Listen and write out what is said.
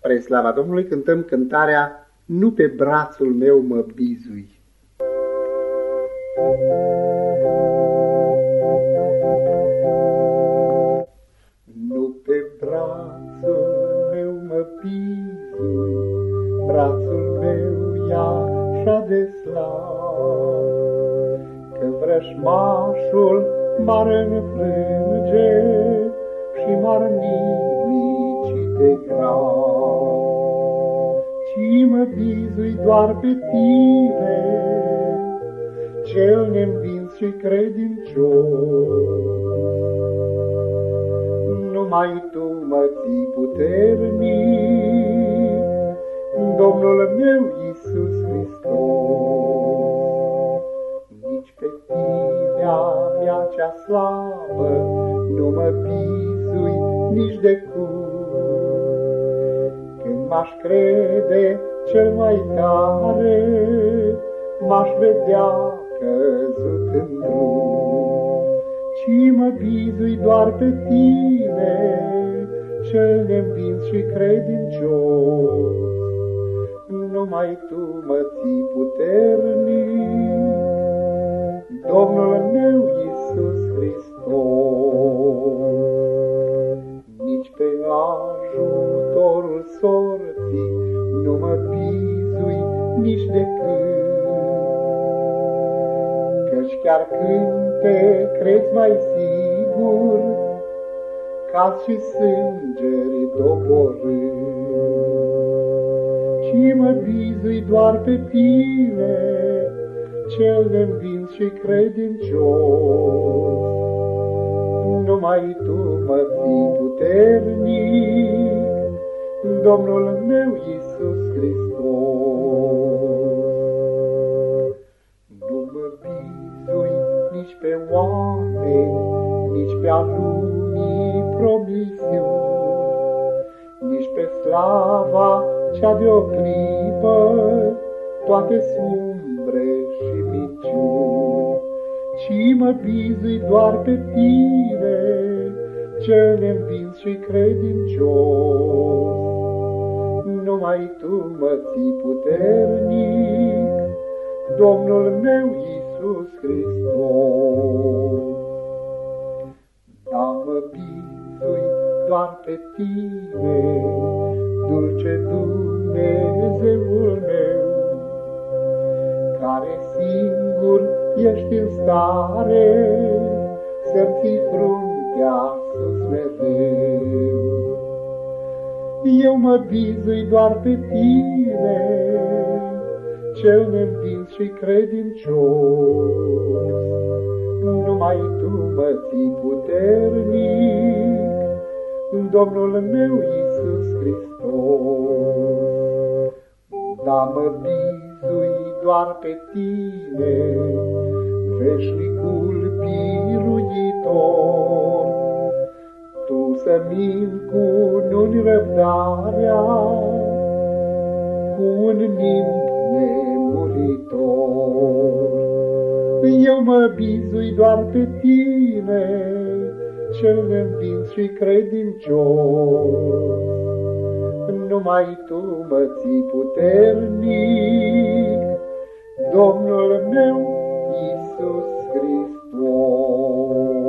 Spre slava Domnului cântăm cântarea Nu pe brațul meu mă bizui. Nu pe brațul meu mă bizui, brațul meu e așa de slab, că vrăjmașul m-ar înfrânge și m-ar nimici de grav. Ci mă bizui doar pe tine, cel neînvins și credincios. Numai tu mă ții puternic, Domnul meu Iisus Hristos. Nici pe firea mea cea slabă nu mă bizui nici de cum. Când m-aș crede cel mai tare, m-aș vedea căzut în drum. Ci mă bizui doar pe tine, cel neînvins și credincios. Numai tu mă ții puternic, Domnul meu Iisus Hristos. Nici pe ajutorul sorții nu mă bizui nici de când, căci chiar când te crezi mai sigur, cazi și sângeri doborând. Ci mă bizui doar pe tine, cel neînvins și credincios. Numai tu mă ții puternic, Domnul meu Iisus Hristos. Nu mă bizui nici pe oameni, nici pe-a lumii promisiuni, nici pe slava cea de o clipă, toate sumbre și minciuni. Ci mă bizui doar pe tine, cel neînvins și credincios. Numai tu mă ții puternic, Domnul meu Iisus Hristos. Da, mă bizui doar pe tine, dulce Dumnezeul meu, care singur ești în stare să-mi ții fruntea sus mereu. Eu mă bizui doar pe tine, cel neînvins și credincios. Numai tu mă ții puternic, Domnul meu Iisus Hristos. Da, mă bizui doar pe tine, veșnicul biruitor. Tu să-mi încununi răbdarea cu un nimb nemuritor. Eu mă bizui doar pe tine, cel neînvins și credincios. Numai tu mă ții puternic, Domnul meu Iisus Hristos.